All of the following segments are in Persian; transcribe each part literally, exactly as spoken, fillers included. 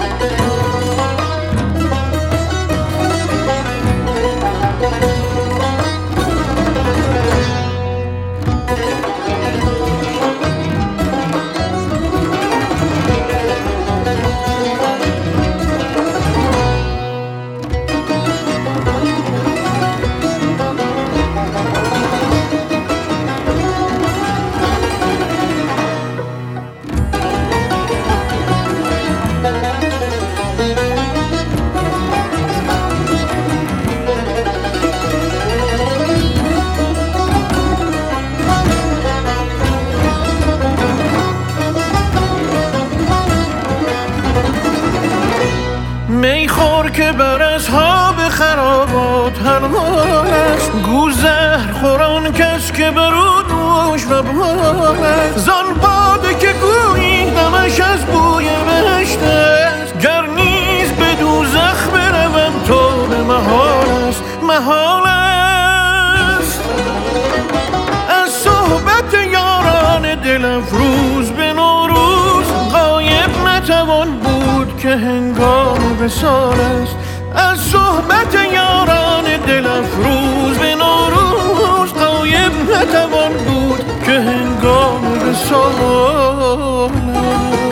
میخور که بر اصحاب خرابات حلال است، گو زهر خوران کس که برو نوش و بال است. زان باده که گویی دمش از بوی بهشت است، گر نیز به دوزخ بروم تو به محال است، محال است. از صحبت یاران دل افروز به نوروز غایب نتوان بود که هنگام وصال است. از صحبت یاران دل افروز به نوروز غایب نتوان بود که هنگام وصال است.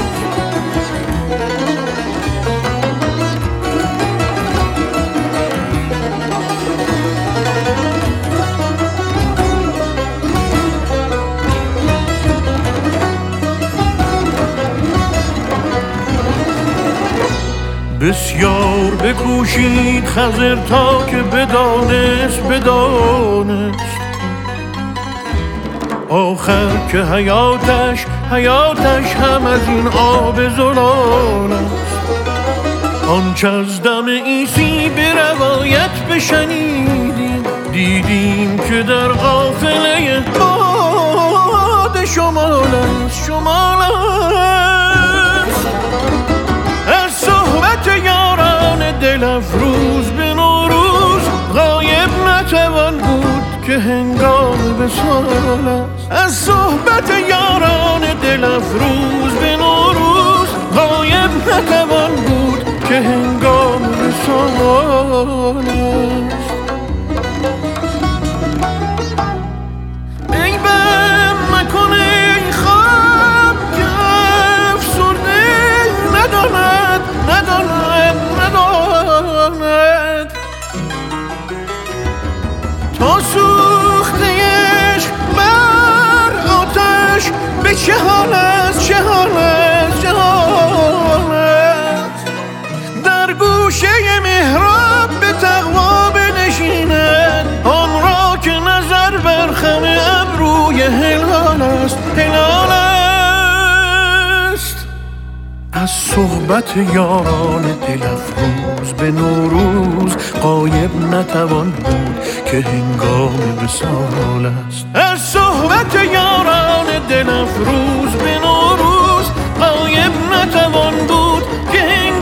بسیار بکوشید خضر تا که بدانست بدانست آخر که حیاتش حیاتش هم از این آب زلال است. آنچه از دم عیسی به روایت بشنیدیم، دیدیم که در قافله باد شمال است، شمال است. از صحبت یاران دل افروز به نوروز غایب نتوان بود که هنگام وصال است. از صحبت یاران دل افروز به نوروز غایب نتوان بود که هنگام وصال است. ای بم مکن ای خواب که افسرده نداند نداند نداند تا سوختهش بر آتش به چه حال است، چه حال است، چه حال است. در گوشه محراب به تقوا بنشیند، آن را که نظر بر خم ابروی هلال است، هلال است. از صحبت یاران دل افروز به نوروز غایب نتوان بود که هنگام وصال است. از صحبت یاران دل افروز به نوروز غایب نتوان بود که هنگام